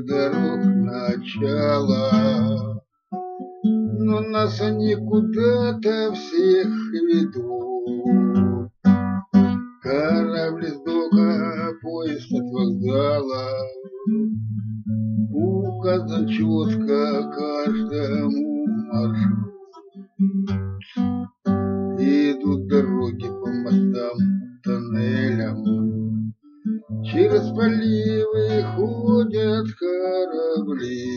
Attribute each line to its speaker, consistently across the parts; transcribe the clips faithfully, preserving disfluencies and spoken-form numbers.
Speaker 1: дорог начало, но нас они куда-то всех ведут. Корабль с дока, поезд от вокзала, указан четко каждому маршрут. Идут дороги по мостам, тоннелям, через проливы ходят корабли.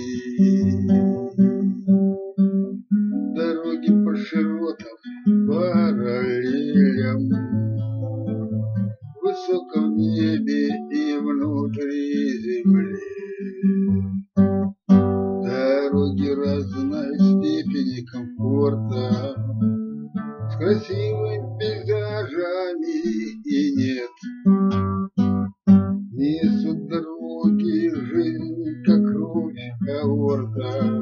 Speaker 1: Дороги по широтам, параллелям, высоко в небе и внутри земли. Дороги разной степени комфорта, с красивыми пейзажами и нет. Несут дороги жизнь, как кровь аорта.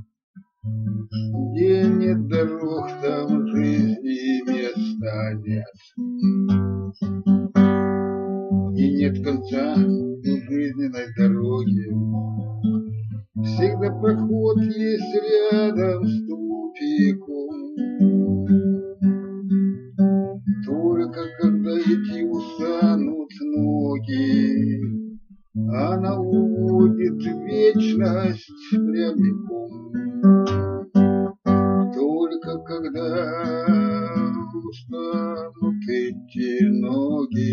Speaker 1: Где нет дорог, там жизни места нет. И нет конца у жизненной дороги. Всегда проход есть рядом с тупиком. Только когда идти устанут ноги, она уводит в вечность прямиком. Только когда устанут идти ноги,